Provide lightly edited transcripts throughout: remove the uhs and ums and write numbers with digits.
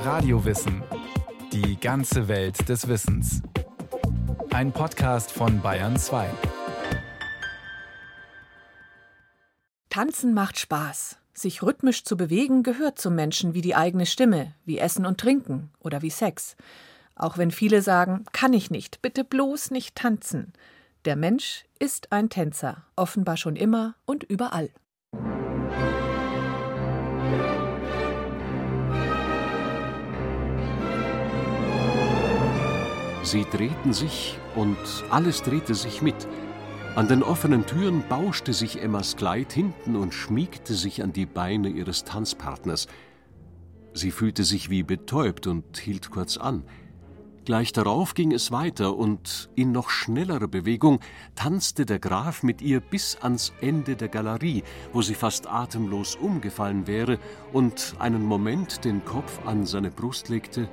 Radiowissen. Die ganze Welt des Wissens. Ein Podcast von Bayern 2. Tanzen macht Spaß. Sich rhythmisch zu bewegen gehört zum Menschen wie die eigene Stimme, wie Essen und Trinken oder wie Sex. Auch wenn viele sagen, kann ich nicht, bitte bloß nicht tanzen. Der Mensch ist ein Tänzer, offenbar schon immer und überall. Sie drehten sich und alles drehte sich mit. An den offenen Türen bauschte sich Emmas Kleid hinten und schmiegte sich an die Beine ihres Tanzpartners. Sie fühlte sich wie betäubt und hielt kurz an. Gleich darauf ging es weiter und in noch schnellerer Bewegung tanzte der Graf mit ihr bis ans Ende der Galerie, wo sie fast atemlos umgefallen wäre und einen Moment den Kopf an seine Brust legte.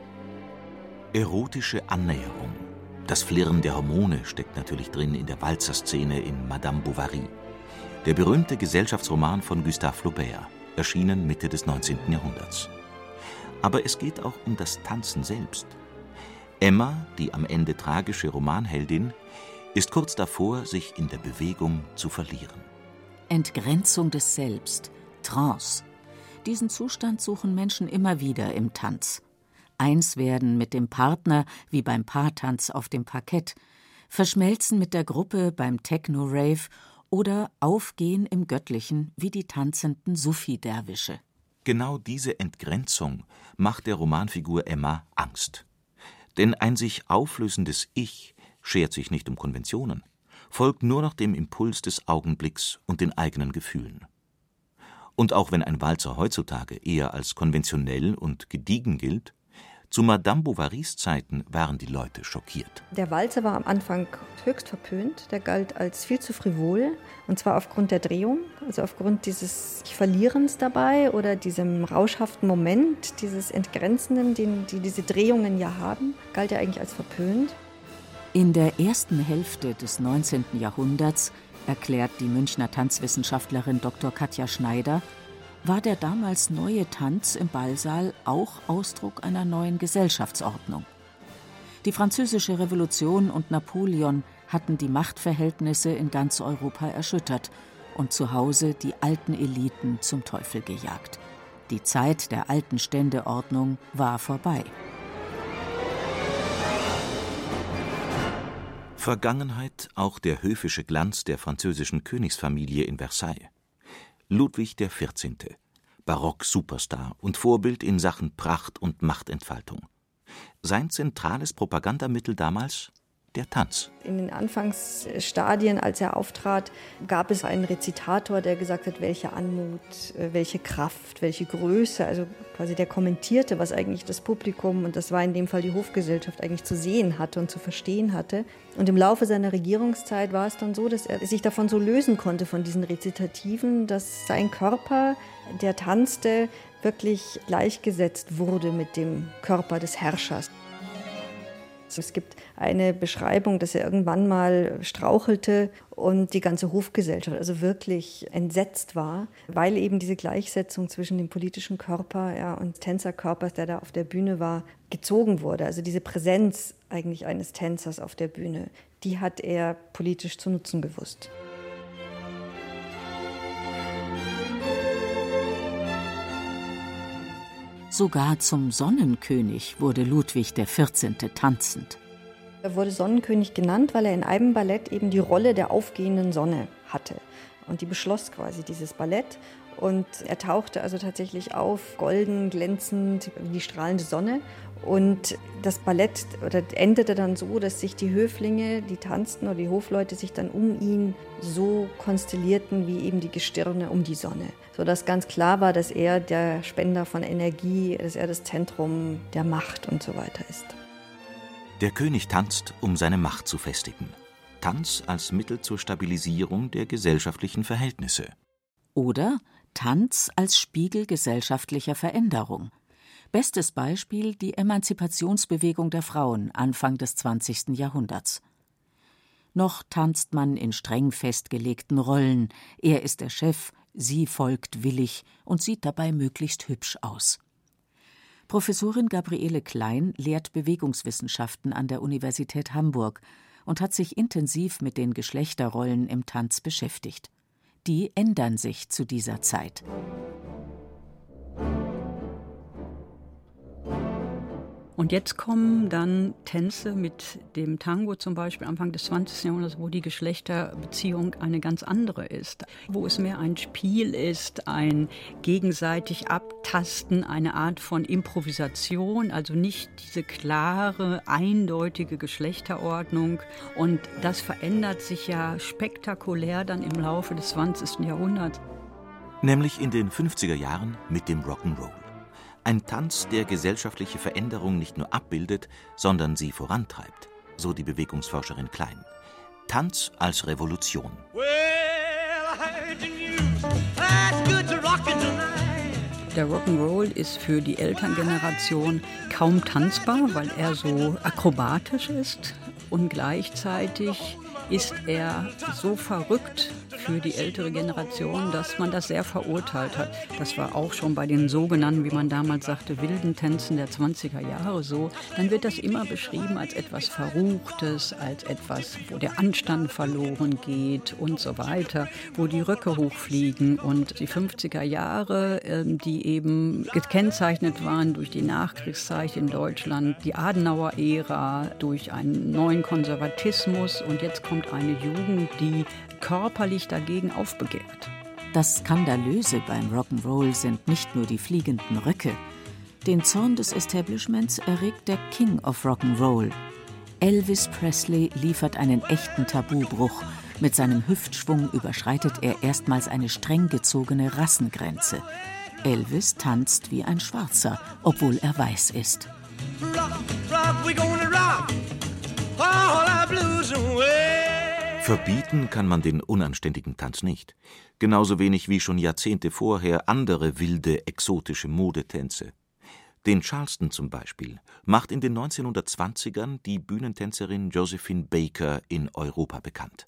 Erotische Annäherung. Das Flirren der Hormone steckt natürlich drin in der Walzerszene in Madame Bovary. Der berühmte Gesellschaftsroman von Gustave Flaubert, erschienen Mitte des 19. Jahrhunderts. Aber es geht auch um das Tanzen selbst. Emma, die am Ende tragische Romanheldin, ist kurz davor, sich in der Bewegung zu verlieren. Entgrenzung des Selbst, Trance. Diesen Zustand suchen Menschen immer wieder im Tanz. Eins werden mit dem Partner wie beim Paartanz auf dem Parkett, verschmelzen mit der Gruppe beim Techno-Rave oder aufgehen im Göttlichen wie die tanzenden Sufi-Derwische. Genau diese Entgrenzung macht der Romanfigur Emma Angst. Denn ein sich auflösendes Ich schert sich nicht um Konventionen, folgt nur noch dem Impuls des Augenblicks und den eigenen Gefühlen. Und auch wenn ein Walzer heutzutage eher als konventionell und gediegen gilt, zu Madame Bovarys Zeiten waren die Leute schockiert. Der Walzer war am Anfang höchst verpönt. Der galt als viel zu frivol. Und zwar aufgrund der Drehung, also aufgrund dieses Verlierens dabei oder diesem rauschhaften Moment, dieses Entgrenzenden, die diese Drehungen ja haben, galt er eigentlich als verpönt. In der ersten Hälfte des 19. Jahrhunderts, erklärt die Münchner Tanzwissenschaftlerin Dr. Katja Schneider, war der damals neue Tanz im Ballsaal auch Ausdruck einer neuen Gesellschaftsordnung. Die Französische Revolution und Napoleon hatten die Machtverhältnisse in ganz Europa erschüttert und zu Hause die alten Eliten zum Teufel gejagt. Die Zeit der alten Ständeordnung war vorbei. Vergangenheit auch der höfische Glanz der französischen Königsfamilie in Versailles. Ludwig XIV., Barock-Superstar und Vorbild in Sachen Pracht und Machtentfaltung. Sein zentrales Propagandamittel damals? Der Tanz. In den Anfangsstadien, als er auftrat, gab es einen Rezitator, der gesagt hat, welche Anmut, welche Kraft, welche Größe. Also quasi der kommentierte, was eigentlich das Publikum, und das war in dem Fall die Hofgesellschaft, eigentlich zu sehen hatte und zu verstehen hatte. Und im Laufe seiner Regierungszeit war es dann so, dass er sich davon so lösen konnte, von diesen Rezitativen, dass sein Körper, der tanzte, wirklich gleichgesetzt wurde mit dem Körper des Herrschers. Es gibt eine Beschreibung, dass er irgendwann mal strauchelte und die ganze Hofgesellschaft also wirklich entsetzt war, weil eben diese Gleichsetzung zwischen dem politischen Körper und Tänzerkörpers, der da auf der Bühne war, gezogen wurde. Also diese Präsenz eigentlich eines Tänzers auf der Bühne, die hat er politisch zu nutzen gewusst. Sogar zum Sonnenkönig wurde Ludwig XIV. Tanzend. Er wurde Sonnenkönig genannt, weil er in einem Ballett eben die Rolle der aufgehenden Sonne hatte. Und die beschloss quasi dieses Ballett. Und er tauchte also tatsächlich auf, golden, glänzend, wie die strahlende Sonne. Und das Ballett endete dann so, dass sich die Höflinge, die tanzten, oder die Hofleute sich dann um ihn so konstellierten wie eben die Gestirne um die Sonne. Sodass ganz klar war, dass er der Spender von Energie, dass er das Zentrum der Macht und so weiter ist. Der König tanzt, um seine Macht zu festigen. Tanz als Mittel zur Stabilisierung der gesellschaftlichen Verhältnisse. Oder Tanz als Spiegel gesellschaftlicher Veränderung. Bestes Beispiel die Emanzipationsbewegung der Frauen Anfang des 20. Jahrhunderts. Noch tanzt man in streng festgelegten Rollen. Er ist der Chef, sie folgt willig und sieht dabei möglichst hübsch aus. Professorin Gabriele Klein lehrt Bewegungswissenschaften an der Universität Hamburg und hat sich intensiv mit den Geschlechterrollen im Tanz beschäftigt. Die ändern sich zu dieser Zeit. Und jetzt kommen dann Tänze mit dem Tango zum Beispiel Anfang des 20. Jahrhunderts, wo die Geschlechterbeziehung eine ganz andere ist. Wo es mehr ein Spiel ist, ein gegenseitig Abtasten, eine Art von Improvisation, also nicht diese klare, eindeutige Geschlechterordnung. Und das verändert sich ja spektakulär dann im Laufe des 20. Jahrhunderts. Nämlich in den 50er Jahren mit dem Rock'n'Roll. Ein Tanz, der gesellschaftliche Veränderung nicht nur abbildet, sondern sie vorantreibt, so die Bewegungsforscherin Klein. Tanz als Revolution. Der Rock'n'Roll ist für die Elterngeneration kaum tanzbar, weil er so akrobatisch ist. Und gleichzeitig ist er so verrückt für die ältere Generation, dass man das sehr verurteilt hat. Das war auch schon bei den sogenannten, wie man damals sagte, wilden Tänzen der 20er Jahre so. Dann wird das immer beschrieben als etwas Verruchtes, als etwas, wo der Anstand verloren geht und so weiter, wo die Röcke hochfliegen. Und die 50er Jahre, die eben gekennzeichnet waren durch die Nachkriegszeit in Deutschland, die Adenauer-Ära, durch einen neuen Konservatismus, und jetzt kommt eine Jugend, die körperlich dagegen aufbegehrt. Das Skandalöse beim Rock'n'Roll sind nicht nur die fliegenden Röcke. Den Zorn des Establishments erregt der King of Rock'n'Roll. Elvis Presley liefert einen echten Tabubruch. Mit seinem Hüftschwung überschreitet er erstmals eine streng gezogene Rassengrenze. Elvis tanzt wie ein Schwarzer, obwohl er weiß ist. Verbieten kann man den unanständigen Tanz nicht. Genauso wenig wie schon Jahrzehnte vorher andere wilde, exotische Modetänze. Den Charleston zum Beispiel macht in den 1920ern die Bühnentänzerin Josephine Baker in Europa bekannt.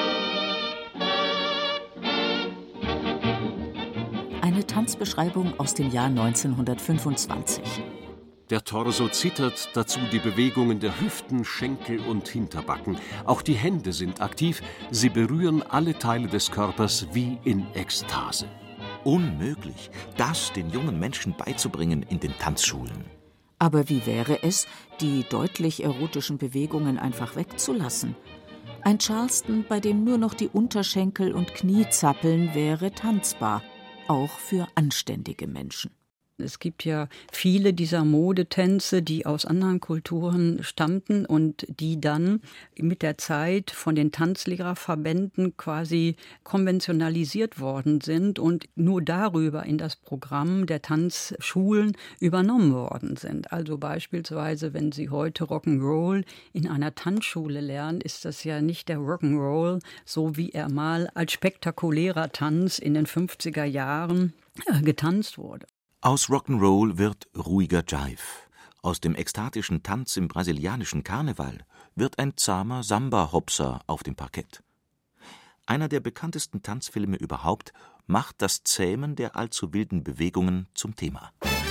Eine Tanzbeschreibung aus dem Jahr 1925. Der Torso zittert, dazu die Bewegungen der Hüften, Schenkel und Hinterbacken. Auch die Hände sind aktiv, sie berühren alle Teile des Körpers wie in Ekstase. Unmöglich, das den jungen Menschen beizubringen in den Tanzschulen. Aber wie wäre es, die deutlich erotischen Bewegungen einfach wegzulassen? Ein Charleston, bei dem nur noch die Unterschenkel und Knie zappeln, wäre tanzbar, auch für anständige Menschen. Es gibt ja viele dieser Modetänze, die aus anderen Kulturen stammten und die dann mit der Zeit von den Tanzlehrerverbänden quasi konventionalisiert worden sind und nur darüber in das Programm der Tanzschulen übernommen worden sind. Also beispielsweise, wenn Sie heute Rock'n'Roll in einer Tanzschule lernen, ist das ja nicht der Rock'n'Roll, so wie er mal als spektakulärer Tanz in den 50er Jahren getanzt wurde. Aus Rock'n'Roll wird ruhiger Jive. Aus dem ekstatischen Tanz im brasilianischen Karneval wird ein zahmer Samba-Hopser auf dem Parkett. Einer der bekanntesten Tanzfilme überhaupt macht das Zähmen der allzu wilden Bewegungen zum Thema.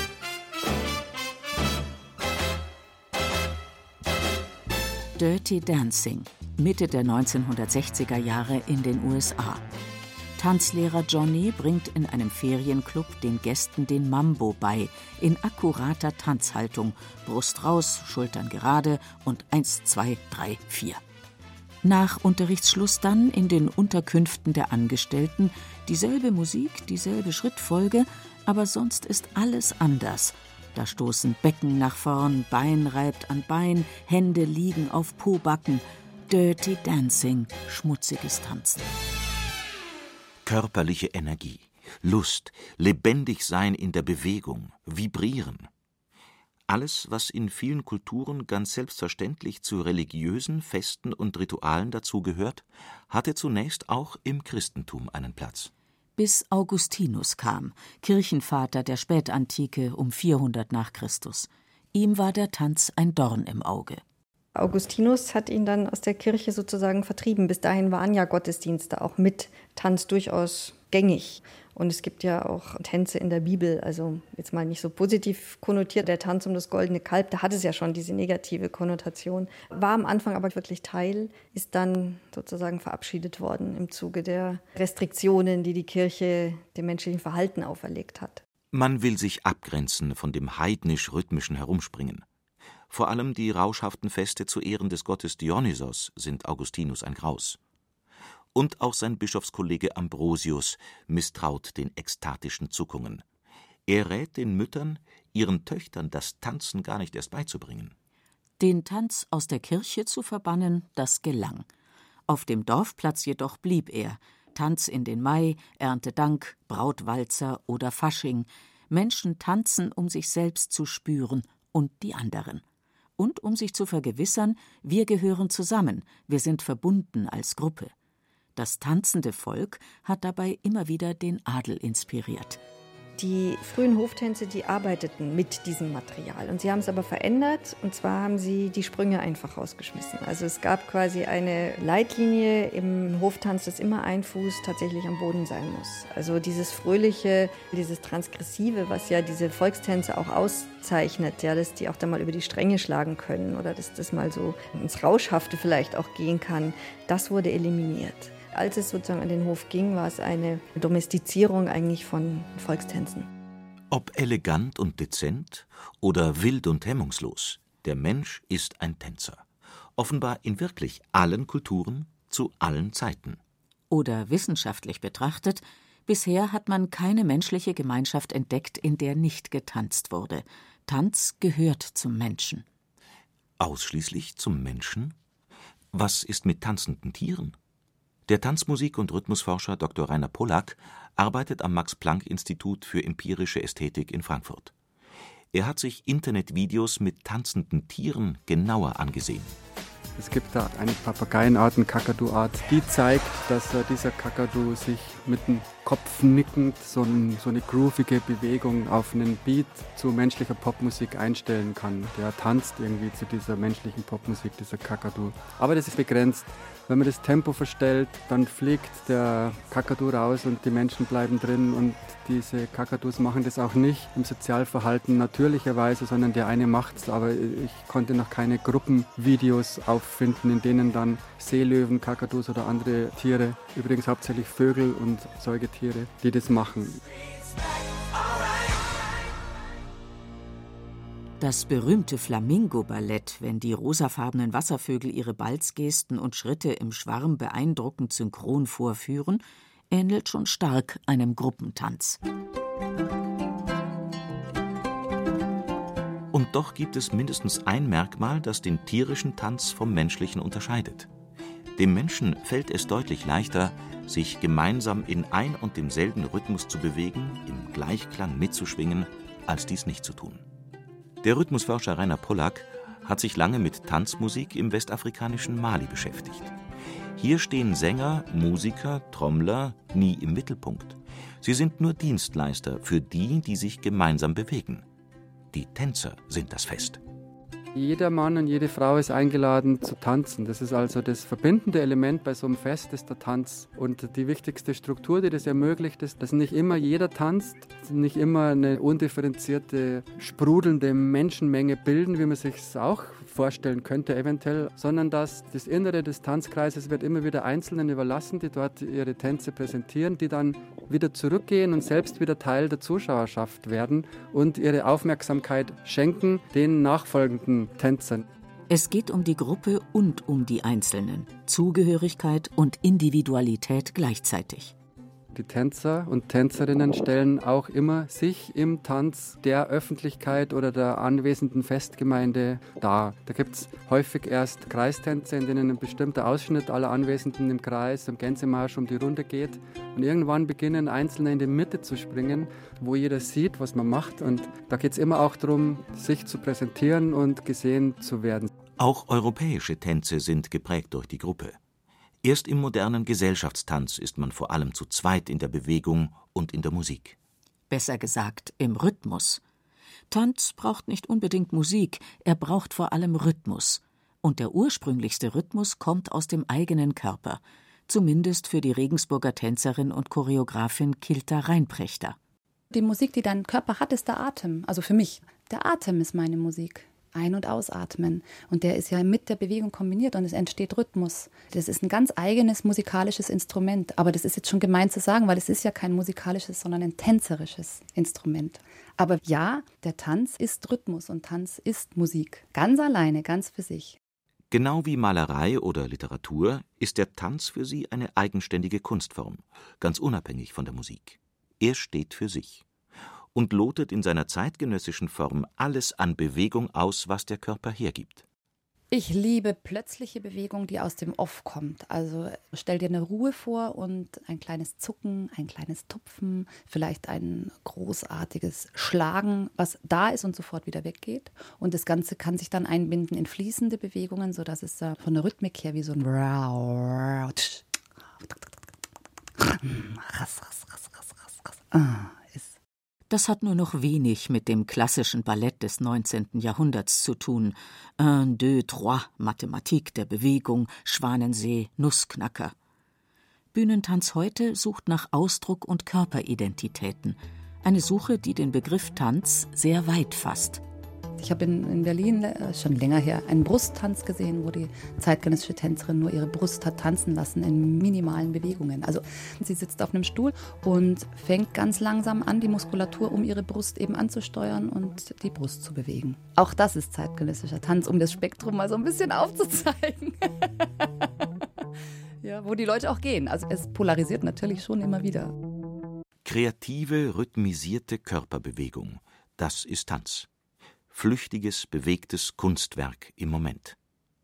Dirty Dancing, Mitte der 1960er Jahre in den USA. Tanzlehrer Johnny bringt in einem Ferienclub den Gästen den Mambo bei, in akkurater Tanzhaltung, Brust raus, Schultern gerade und 1, 2, 3, 4. Nach Unterrichtsschluss dann in den Unterkünften der Angestellten dieselbe Musik, dieselbe Schrittfolge, aber sonst ist alles anders. Da stoßen Becken nach vorn, Bein reibt an Bein, Hände liegen auf Pobacken. Dirty Dancing, schmutziges Tanzen. Körperliche Energie, Lust, lebendig sein in der Bewegung, vibrieren. Alles, was in vielen Kulturen ganz selbstverständlich zu religiösen Festen und Ritualen dazugehört, hatte zunächst auch im Christentum einen Platz. Bis Augustinus kam, Kirchenvater der Spätantike um 400 nach Christus. Ihm war der Tanz ein Dorn im Auge. Augustinus hat ihn dann aus der Kirche sozusagen vertrieben. Bis dahin waren ja Gottesdienste auch mit Tanz durchaus gängig. Und es gibt ja auch Tänze in der Bibel, also jetzt mal nicht so positiv konnotiert, der Tanz um das goldene Kalb, da hat es ja schon diese negative Konnotation. War am Anfang aber wirklich Teil, ist dann sozusagen verabschiedet worden im Zuge der Restriktionen, die die Kirche dem menschlichen Verhalten auferlegt hat. Man will sich abgrenzen von dem heidnisch-rhythmischen Herumspringen. Vor allem die rauschhaften Feste zu Ehren des Gottes Dionysos sind Augustinus ein Graus. Und auch sein Bischofskollege Ambrosius misstraut den ekstatischen Zuckungen. Er rät den Müttern, ihren Töchtern das Tanzen gar nicht erst beizubringen. Den Tanz aus der Kirche zu verbannen, das gelang. Auf dem Dorfplatz jedoch blieb er. Tanz in den Mai, Erntedank, Brautwalzer oder Fasching. Menschen tanzen, um sich selbst zu spüren und die anderen. Und um sich zu vergewissern, wir gehören zusammen, wir sind verbunden als Gruppe. Das tanzende Volk hat dabei immer wieder den Adel inspiriert. Die frühen Hoftänze, die arbeiteten mit diesem Material. Und sie haben es aber verändert. Und zwar haben sie die Sprünge einfach rausgeschmissen. Also es gab quasi eine Leitlinie im Hoftanz, dass immer ein Fuß tatsächlich am Boden sein muss. Also dieses Fröhliche, dieses Transgressive, was ja diese Volkstänze auch auszeichnet, ja, dass die auch da mal über die Stränge schlagen können oder dass das mal so ins Rauschhafte vielleicht auch gehen kann, das wurde eliminiert. Als es sozusagen an den Hof ging, war es eine Domestizierung eigentlich von Volkstänzen. Ob elegant und dezent oder wild und hemmungslos, der Mensch ist ein Tänzer. Offenbar in wirklich allen Kulturen, zu allen Zeiten. Oder wissenschaftlich betrachtet, bisher hat man keine menschliche Gemeinschaft entdeckt, in der nicht getanzt wurde. Tanz gehört zum Menschen. Ausschließlich zum Menschen? Was ist mit tanzenden Tieren? Der Tanzmusik- und Rhythmusforscher Dr. Rainer Pollack arbeitet am Max-Planck-Institut für empirische Ästhetik in Frankfurt. Er hat sich Internetvideos mit tanzenden Tieren genauer angesehen. Es gibt da eine Papageienart, eine Kakadu-Art, die zeigt, dass dieser Kakadu sich mit dem Kopf nickend so eine groovige Bewegung auf einen Beat zu menschlicher Popmusik einstellen kann. Der tanzt irgendwie zu dieser menschlichen Popmusik, dieser Kakadu. Aber das ist begrenzt. Wenn man das Tempo verstellt, dann fliegt der Kakadu raus und die Menschen bleiben drin. Und diese Kakadus machen das auch nicht im Sozialverhalten natürlicherweise, sondern der eine macht's. Aber ich konnte noch keine Gruppenvideos auffinden, in denen dann Seelöwen, Kakadus oder andere Tiere, übrigens hauptsächlich Vögel und Säugetiere, die das machen. Das berühmte Flamingo-Ballett, wenn die rosafarbenen Wasservögel ihre Balzgesten und Schritte im Schwarm beeindruckend synchron vorführen, ähnelt schon stark einem Gruppentanz. Und doch gibt es mindestens ein Merkmal, das den tierischen Tanz vom menschlichen unterscheidet. Dem Menschen fällt es deutlich leichter, sich gemeinsam in ein und demselben Rhythmus zu bewegen, im Gleichklang mitzuschwingen, als dies nicht zu tun. Der Rhythmusforscher Rainer Pollack hat sich lange mit Tanzmusik im westafrikanischen Mali beschäftigt. Hier stehen Sänger, Musiker, Trommler nie im Mittelpunkt. Sie sind nur Dienstleister für die, die sich gemeinsam bewegen. Die Tänzer sind das Fest. Jeder Mann und jede Frau ist eingeladen zu tanzen. Das ist also das verbindende Element bei so einem Fest, ist der Tanz. Und die wichtigste Struktur, die das ermöglicht, ist, dass nicht immer jeder tanzt, nicht immer eine undifferenzierte, sprudelnde Menschenmenge bilden, wie man sich es auch vorstellen könnte eventuell, sondern dass das Innere des Tanzkreises wird immer wieder Einzelnen überlassen, die dort ihre Tänze präsentieren, die dann wieder zurückgehen und selbst wieder Teil der Zuschauerschaft werden und ihre Aufmerksamkeit schenken den nachfolgenden Tänzern. Es geht um die Gruppe und um die Einzelnen. Zugehörigkeit und Individualität gleichzeitig. Die Tänzer und Tänzerinnen stellen auch immer sich im Tanz der Öffentlichkeit oder der anwesenden Festgemeinde dar. Da gibt es häufig erst Kreistänze, in denen ein bestimmter Ausschnitt aller Anwesenden im Kreis, im Gänsemarsch um die Runde geht. Und irgendwann beginnen Einzelne in die Mitte zu springen, wo jeder sieht, was man macht. Und da geht es immer auch darum, sich zu präsentieren und gesehen zu werden. Auch europäische Tänze sind geprägt durch die Gruppe. Erst im modernen Gesellschaftstanz ist man vor allem zu zweit in der Bewegung und in der Musik. Besser gesagt, im Rhythmus. Tanz braucht nicht unbedingt Musik, er braucht vor allem Rhythmus. Und der ursprünglichste Rhythmus kommt aus dem eigenen Körper. zumindest für die Regensburger Tänzerin und Choreografin Kilta Reinprechter. Die Musik, die dein Körper hat, ist der Atem. Also für mich. Der Atem ist meine Musik. Ein- und ausatmen. Und der ist ja mit der Bewegung kombiniert und es entsteht Rhythmus. Das ist ein ganz eigenes musikalisches Instrument. Aber das ist jetzt schon gemein zu sagen, weil es ist ja kein musikalisches, sondern ein tänzerisches Instrument. Aber ja, der Tanz ist Rhythmus und Tanz ist Musik. Ganz alleine, ganz für sich. Genau wie Malerei oder Literatur ist der Tanz für sie eine eigenständige Kunstform, ganz unabhängig von der Musik. Er steht für sich und lotet in seiner zeitgenössischen Form alles an Bewegung aus, was der Körper hergibt. Ich liebe plötzliche Bewegung, die aus dem Off kommt. Also stell dir eine Ruhe vor und ein kleines Zucken, ein kleines Tupfen, vielleicht ein großartiges Schlagen, was da ist und sofort wieder weggeht. Und das Ganze kann sich dann einbinden in fließende Bewegungen, sodass es da von der Rhythmik her wie so ein ist. Das hat nur noch wenig mit dem klassischen Ballett des 19. Jahrhunderts zu tun. 1, 2, 3, Mathematik der Bewegung, Schwanensee, Nussknacker. Bühnentanz heute sucht nach Ausdruck und Körperidentitäten. Eine Suche, die den Begriff Tanz sehr weit fasst. Ich habe in Berlin, schon länger her, einen Brusttanz gesehen, wo die zeitgenössische Tänzerin nur ihre Brust hat tanzen lassen in minimalen Bewegungen. Also sie sitzt auf einem Stuhl und fängt ganz langsam an, die Muskulatur um ihre Brust eben anzusteuern und die Brust zu bewegen. Auch das ist zeitgenössischer Tanz, um das Spektrum mal so ein bisschen aufzuzeigen. Ja, wo die Leute auch gehen. Also es polarisiert natürlich schon immer wieder. Kreative, rhythmisierte Körperbewegung, das ist Tanz. Flüchtiges, bewegtes Kunstwerk im Moment.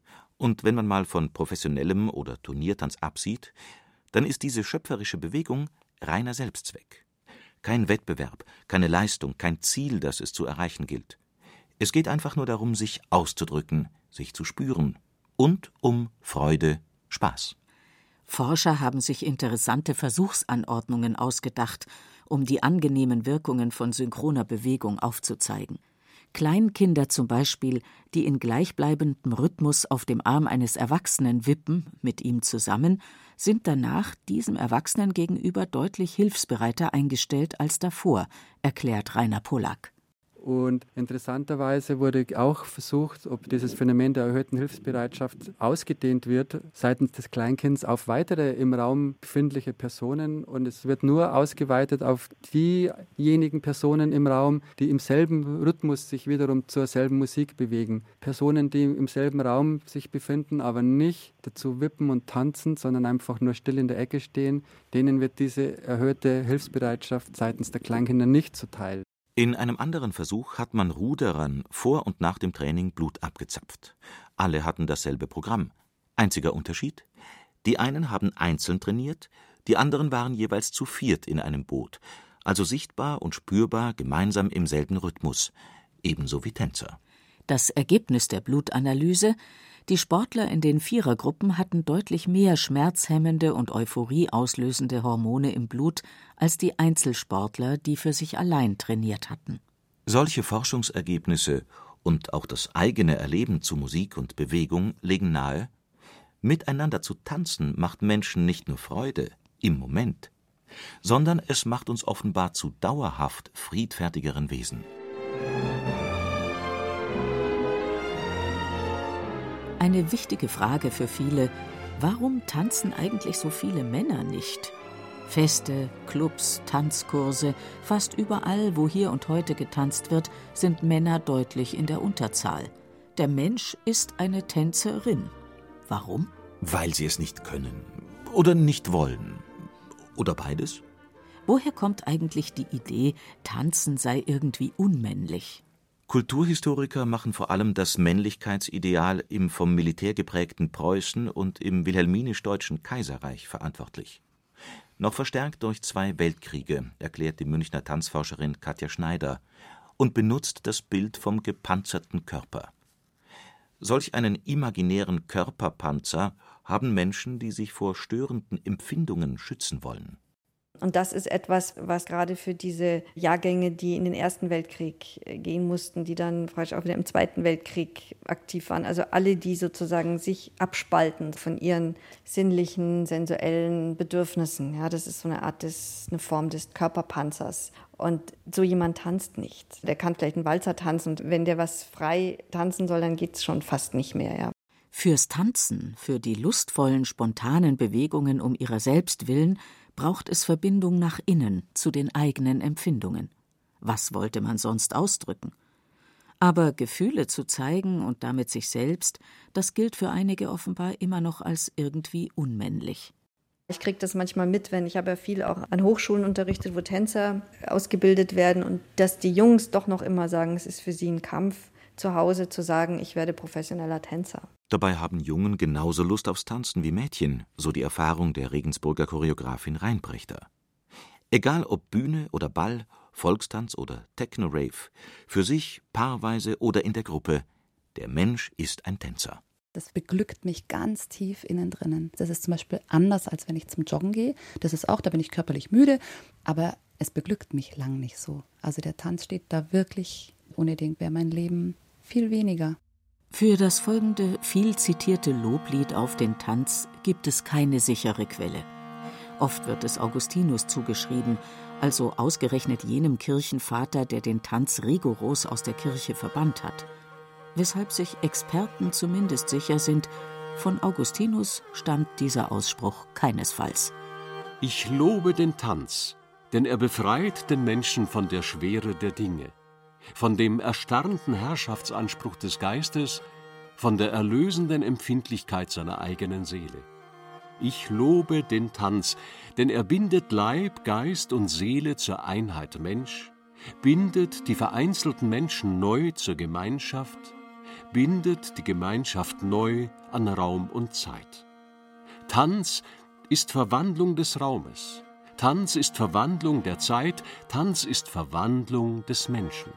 Und wenn man mal von professionellem oder Turniertanz absieht, dann ist diese schöpferische Bewegung reiner Selbstzweck. Kein Wettbewerb, keine Leistung, kein Ziel, das es zu erreichen gilt. Es geht einfach nur darum, sich auszudrücken, sich zu spüren und um Freude, Spaß. Forscher haben sich interessante Versuchsanordnungen ausgedacht, um die angenehmen Wirkungen von synchroner Bewegung aufzuzeigen. Kleinkinder zum Beispiel, die in gleichbleibendem Rhythmus auf dem Arm eines Erwachsenen wippen, mit ihm zusammen, sind danach diesem Erwachsenen gegenüber deutlich hilfsbereiter eingestellt als davor, erklärt Rainer Pollack. Und interessanterweise wurde auch versucht, ob dieses Phänomen der erhöhten Hilfsbereitschaft ausgedehnt wird seitens des Kleinkinds auf weitere im Raum befindliche Personen. Und es wird nur ausgeweitet auf diejenigen Personen im Raum, die im selben Rhythmus sich wiederum zur selben Musik bewegen. Personen, die im selben Raum sich befinden, aber nicht dazu wippen und tanzen, sondern einfach nur still in der Ecke stehen, denen wird diese erhöhte Hilfsbereitschaft seitens der Kleinkinder nicht zuteil. In einem anderen Versuch hat man Ruderern vor und nach dem Training Blut abgezapft. Alle hatten dasselbe Programm. Einziger Unterschied: Die einen haben einzeln trainiert, die anderen waren jeweils zu viert in einem Boot, also sichtbar und spürbar gemeinsam im selben Rhythmus, ebenso wie Tänzer. Das Ergebnis der Blutanalyse: Die Sportler in den Vierergruppen hatten deutlich mehr schmerzhemmende und Euphorie auslösende Hormone im Blut als die Einzelsportler, die für sich allein trainiert hatten. Solche Forschungsergebnisse und auch das eigene Erleben zu Musik und Bewegung legen nahe: Miteinander zu tanzen macht Menschen nicht nur Freude im Moment, sondern es macht uns offenbar zu dauerhaft friedfertigeren Wesen. Eine wichtige Frage für viele: Warum tanzen eigentlich so viele Männer nicht? Feste, Clubs, Tanzkurse, fast überall, wo hier und heute getanzt wird, sind Männer deutlich in der Unterzahl. Der Mensch ist eine Tänzerin. Warum? Weil sie es nicht können oder nicht wollen. Oder beides? Woher kommt eigentlich die Idee, Tanzen sei irgendwie unmännlich? Kulturhistoriker machen vor allem das Männlichkeitsideal im vom Militär geprägten Preußen und im wilhelminisch-deutschen Kaiserreich verantwortlich. Noch verstärkt durch 2 Weltkriege, erklärt die Münchner Tanzforscherin Katja Schneider und benutzt das Bild vom gepanzerten Körper. Solch einen imaginären Körperpanzer haben Menschen, die sich vor störenden Empfindungen schützen wollen. Und das ist etwas, was gerade für diese Jahrgänge, die in den Ersten Weltkrieg gehen mussten, die dann praktisch auch wieder im Zweiten Weltkrieg aktiv waren, also alle, die sozusagen sich abspalten von ihren sinnlichen, sensuellen Bedürfnissen. Ja, das ist so eine Form des Körperpanzers. Und so jemand tanzt nicht. Der kann vielleicht einen Walzer tanzen und wenn der was frei tanzen soll, dann geht es schon fast nicht mehr. Ja. Fürs Tanzen, für die lustvollen, spontanen Bewegungen um ihrer selbst willen, braucht es Verbindung nach innen zu den eigenen Empfindungen. Was wollte man sonst ausdrücken? Aber Gefühle zu zeigen und damit sich selbst, das gilt für einige offenbar immer noch als irgendwie unmännlich. Ich kriege das manchmal mit, ich habe ja viel auch an Hochschulen unterrichtet, wo Tänzer ausgebildet werden und dass die Jungs doch noch immer sagen, es ist für sie ein Kampf, zu Hause zu sagen, ich werde professioneller Tänzer. Dabei haben Jungen genauso Lust aufs Tanzen wie Mädchen, so die Erfahrung der Regensburger Choreografin Reinprechter. Egal ob Bühne oder Ball, Volkstanz oder Techno-Rave, für sich, paarweise oder in der Gruppe, der Mensch ist ein Tänzer. Das beglückt mich ganz tief innen drinnen. Das ist zum Beispiel anders, als wenn ich zum Joggen gehe. Das ist auch, da bin ich körperlich müde, aber es beglückt mich lang nicht so. Also der Tanz steht da wirklich, ohne den wäre mein Leben viel weniger. Für das folgende viel zitierte Loblied auf den Tanz gibt es keine sichere Quelle. Oft wird es Augustinus zugeschrieben, also ausgerechnet jenem Kirchenvater, der den Tanz rigoros aus der Kirche verbannt hat. Weshalb sich Experten zumindest sicher sind, von Augustinus stammt dieser Ausspruch keinesfalls. Ich lobe den Tanz, denn er befreit den Menschen von der Schwere der Dinge, von dem erstarrten Herrschaftsanspruch des Geistes, von der erlösenden Empfindlichkeit seiner eigenen Seele. Ich lobe den Tanz, denn er bindet Leib, Geist und Seele zur Einheit Mensch, bindet die vereinzelten Menschen neu zur Gemeinschaft, bindet die Gemeinschaft neu an Raum und Zeit. Tanz ist Verwandlung des Raumes, Tanz ist Verwandlung der Zeit, Tanz ist Verwandlung des Menschen.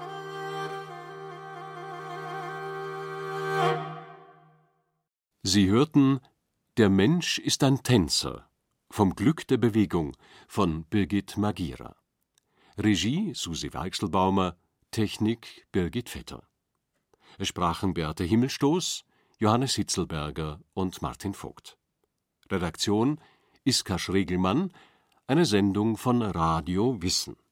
Sie hörten Der Mensch ist ein Tänzer, vom Glück der Bewegung von Birgit Magira. Regie Susi Weichselbaumer, Technik Birgit Vetter. Es sprachen Beate Himmelstoß, Johannes Hitzelberger und Martin Vogt. Redaktion Iska Schregelmann, eine Sendung von Radio Wissen.